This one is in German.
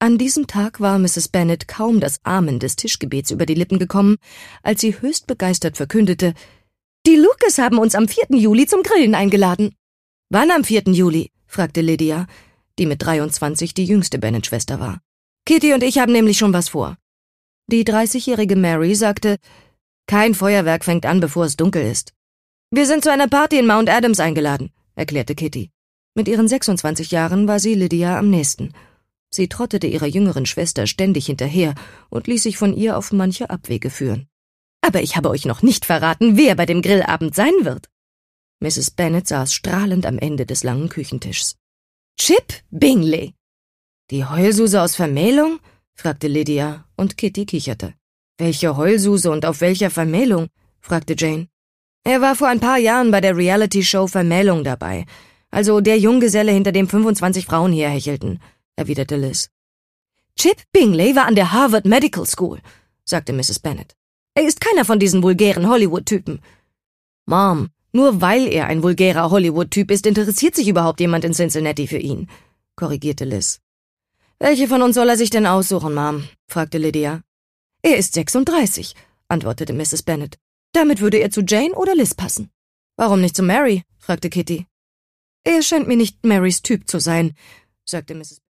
An diesem Tag war Mrs. Bennet kaum das Amen des Tischgebets über die Lippen gekommen, als sie höchst begeistert verkündete: »Die Lucas haben uns am 4. Juli zum Grillen eingeladen.« »Wann am 4. Juli?« fragte Lydia, die mit 23 die jüngste Bennet-Schwester war. »Kitty und ich haben nämlich schon was vor.« Die 30-jährige Mary sagte: »Kein Feuerwerk fängt an, bevor es dunkel ist.« »Wir sind zu einer Party in Mount Adams eingeladen«, erklärte Kitty. Mit ihren 26 Jahren war sie Lydia am nächsten. Sie trottete ihrer jüngeren Schwester ständig hinterher und ließ sich von ihr auf manche Abwege führen. »Aber ich habe euch noch nicht verraten, wer bei dem Grillabend sein wird.« Mrs. Bennet saß strahlend am Ende des langen Küchentischs. »Chip Bingley!« »Die Heulsuse aus Vermählung?« fragte Lydia, und Kitty kicherte. »Welche Heulsuse und auf welcher Vermählung?« fragte Jane. »Er war vor ein paar Jahren bei der Reality-Show Vermählung dabei. Also der Junggeselle, hinter dem 25 Frauen herhechelten«, erwiderte Liz. »Chip Bingley war an der Harvard Medical School«, sagte Mrs. Bennet. »Er ist keiner von diesen vulgären Hollywood-Typen.« »Mom, nur weil er ein vulgärer Hollywood-Typ ist, interessiert sich überhaupt jemand in Cincinnati für ihn«, korrigierte Liz. »Welche von uns soll er sich denn aussuchen, Mom?« fragte Lydia. »Er ist 36«, antwortete Mrs. Bennet. »Damit würde er zu Jane oder Liz passen.« »Warum nicht zu Mary?« fragte Kitty. »Er scheint mir nicht Marys Typ zu sein«, sagte Mrs.